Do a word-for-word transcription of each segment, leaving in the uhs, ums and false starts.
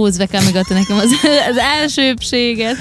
Rózveka megadta nekem az, az elsőbséget.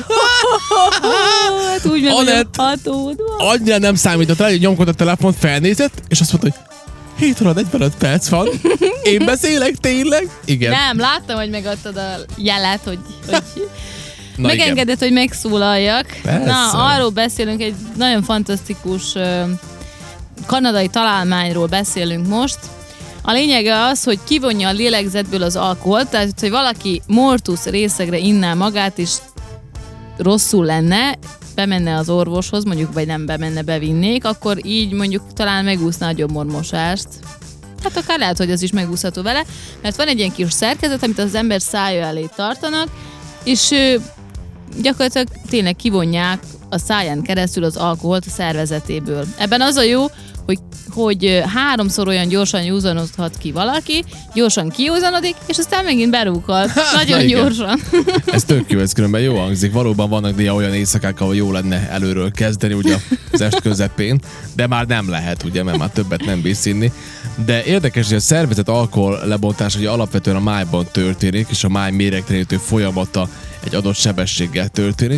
Hát úgy meg vagyok hatódva. Annyira nem számított rá, hogy nyomkod a telefont, felnézett, és azt mondta, hogy hét óra negyvenöt perc van. Én beszélek tényleg? Igen. Nem, láttam, hogy megadtad a jelet, hogy, hogy Na megengedett, igen. hogy megszólaljak. Persze. Na, arról beszélünk, egy nagyon fantasztikus uh, kanadai találmányról beszélünk most. A lényege az, hogy kivonja a lélegzetből az alkoholt, tehát hogy valaki mortusz részegre inná magát, és rosszul lenne, bemenne az orvoshoz, mondjuk, vagy nem bemenne, bevinnék, akkor így mondjuk talán megúszná a gyomormosást. Hát akár lehet, hogy az is megúszható vele, mert van egy ilyen kis szerkezet, amit az ember szája elé tartanak, és gyakorlatilag tényleg kivonják a száján keresztül az alkoholt a szervezetéből. Ebben az a jó, hogy, hogy háromszor olyan gyorsan józanodhat ki valaki, gyorsan kijózanodik, és aztán megint berúghat. Nagyon Na, gyorsan. Ez tök jó, ez különben jó hangzik. Valóban vannak néha olyan éjszakák, ahol jó lenne előről kezdeni, ugye az est közepén, de már nem lehet, ugye, mert már többet nem bírsz inni. De érdekes, hogy a szervezet alkohol lebontása ugye alapvetően a májban történik, és a máj méregtelenítő folyamata egy adott sebességgel történik.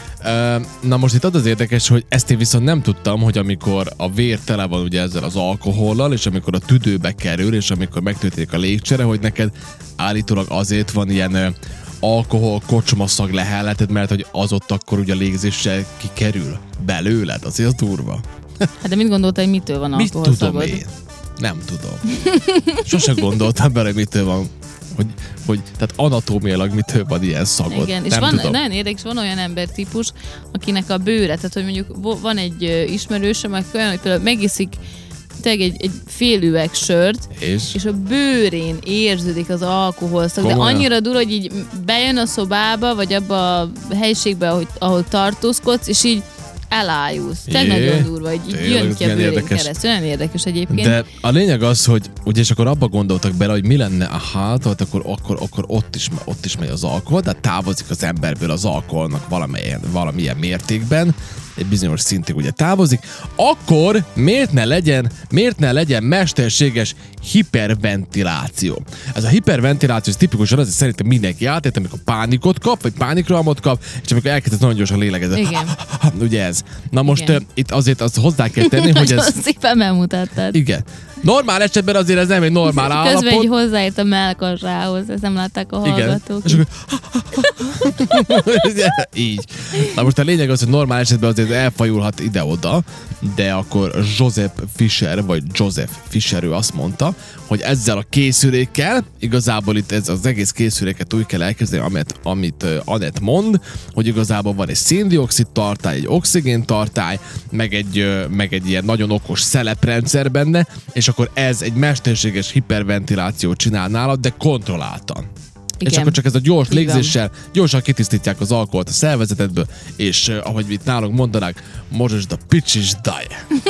Na most itt az az érdekes, hogy ezt én viszont nem tudtam, hogy amikor a vér tele van ugye ezzel az alkohollal, és amikor a tüdőbe kerül, és amikor megtörténik a légcsere, hogy neked állítólag azért van ilyen alkohol kocsmaszag lehelleted, mert hogy az ott akkor ugye a légzéssel kikerül belőled, azért az durva. Hát de mit gondoltál, hogy mitől van alkohol Mit tudom szagod? én? Nem tudom. Sose gondoltam bele, mitől van, hogy, hogy tehát anatómiailag mitől van ilyen szagod. Igen, és nem van, tudom. nagyon érdekes, van olyan embertípus, akinek a bőre, tehát hogy mondjuk van egy ismerősöm, aki olyan, hogy például megiszik tényleg egy, egy fél üveg sört, és? és a bőrén érződik az alkoholszag, de annyira durva, hogy így bejön a szobába, vagy abba a helyiségbe, ahol, ahol tartózkodsz, és így elájulsz. Tehát nagyon durva, hogy így jön ki a bőrén keresztül. Nagyon érdekes egyébként. De a lényeg az, hogy ugye és akkor abba gondoltak bele, hogy mi lenne a hátat, akkor, akkor, akkor ott, is, ott is megy az alkohol, de távozik az emberből az alkoholnak valamilyen, valamilyen mértékben, egy bizonyos szintig ugye távozik, akkor miért ne legyen, miért ne legyen mesterséges hiperventiláció? Ez a hiperventiláció, ez tipikusan az, hogy szerintem mindenki átért, amikor pánikot kap, vagy pánikrohamot kap, és amikor elkezdett nagyon gyorsan lélegezni. Igen. Ugye ez. Na most Igen. uh, itt azért azt hozzá kell tenni, hogy ez... szépen megmutattad. Igen. Normál esetben azért ez nem egy normál Közben állapot. Közben így hozzáért a mellkasrához, ezt nem látták a hallgatók. Igen. És akkor... így. Na most a lényeg az, hogy normál esetben azért elfajulhat ide-oda, de akkor Joseph Fischer, vagy Joseph Fischer, ő azt mondta, hogy ezzel a készülékkel, igazából itt ez az egész készüléket úgy kell elkezdeni, amit, amit uh, Anett mond, hogy igazából van egy széndioxid tartály, egy oxigén tartály, meg egy, uh, meg egy ilyen nagyon okos szeleprendszer benne, és akkor ez egy mesterséges hiperventilációt csinál nálad, de kontrolláltan. Igen. És akkor csak ez a gyors Igen. légzéssel gyorsan kitisztítják az alkoholt a szervezetedből, és uh, ahogy itt nálunk mondanák, mozsasd a picsis daj.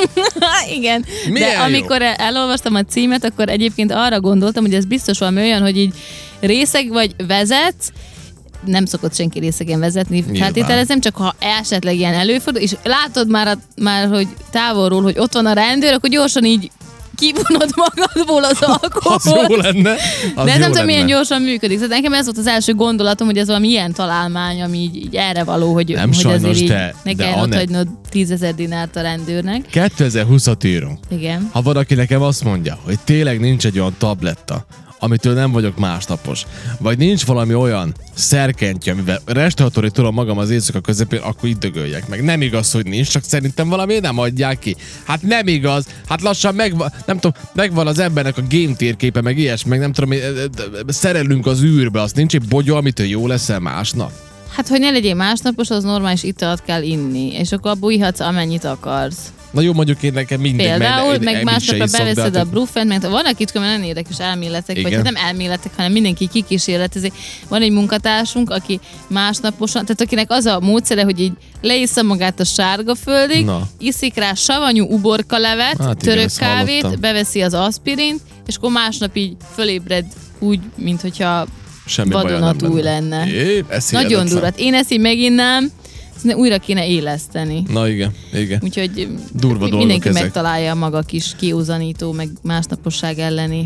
Igen, Milyen de amikor jó? elolvastam a címet, akkor egyébként arra gondoltam, hogy ez biztos valami olyan, hogy így részeg vagy vezetsz, nem szokott senki részegen vezetni, feltételezem, csak ha esetleg ilyen előfordul, és látod már, a, már, hogy távolról, hogy ott van a rendőr, akkor gyorsan így kivonod magadból az alkoholt. Az jó lenne. Az de ez jó nem tudom, milyen lenne. gyorsan működik. Tehát nekem ez volt az első gondolatom, hogy ez valami ilyen találmány, ami így, így erre való, hogy, nem hogy sajnos, azért így de, ne de kell ott Anett... hagynod tízezer dinárt a rendőrnek. kétezer-húszat írunk. Igen. Ha valaki nekem azt mondja, hogy tényleg nincs egy olyan tabletta, amitől nem vagyok másnapos, vagy nincs valami olyan szerkentyű, amivel restauratorni tudom magam az éjszaka közepén, akkor itt dögöljek meg. Nem igaz, hogy nincs, csak szerintem valami nem adják ki. Hát nem igaz, hát lassan megvan, nem tudom, megvan az embernek a game térképe, meg ilyesmi, meg nem tudom, szerelünk az űrbe, azt nincs egy bogyó, amitől jó leszel másnap. Hát, hogy ne legyél másnapos, az normális italt kell inni, és akkor abból ihatsz, amennyit akarsz. Na jó, mondjuk én nekem mindig. Például, meg, meg másnapra beveszed a brufen. brufen, mert vannak itt nagyon érdekes elméletek, Igen. vagy hát nem elméletek, hanem mindenki kikísérletezik. Van egy munkatársunk, aki másnaposan, tehát akinek az a módszere, hogy így leissza magát a sárga földig, Na. iszik rá savanyú uborkalevet, Hát igen, török ezt kávét, hallottam. beveszi az aspirint, és akkor másnap így fölébred úgy, mint hogyha Semmi baja nem vadonatúj lenne. É, ez Nagyon hihetetlen. durva. Én ezt így meginnám, ezt újra kéne éleszteni. Na igen, igen. Úgyhogy Durva dolgok mindenki ezek. megtalálja a maga kis kiúzanító, meg másnaposság elleni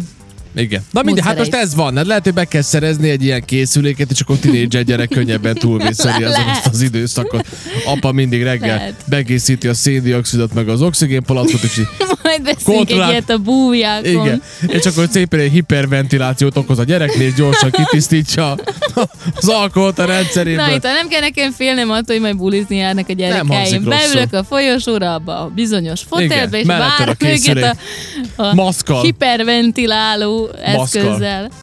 Igen. Na mindegy, hát most ez van. Hát lehet, hogy meg kell szerezni egy ilyen készüléket, és akkor tinédzser gyerek könnyebben túlvészeli az, azt az időszakot. Apa mindig reggel lehet. Begészíti a széndioxidot, meg az oxigénpalackot, és majd veszünk egy ilyet a búvjákon. Igen. És akkor szépen egy hiperventilációt okoz a gyereknél, és gyorsan kitisztítsa az alkoholt a rendszerében. Na itt, nem kell nekem félnem attól, hogy majd bulizni járnak a gyerekeim. Beülök a folyosóra, abba a bizonyos fotelbe, és várom őket a, a hiperventiláló eszközzel.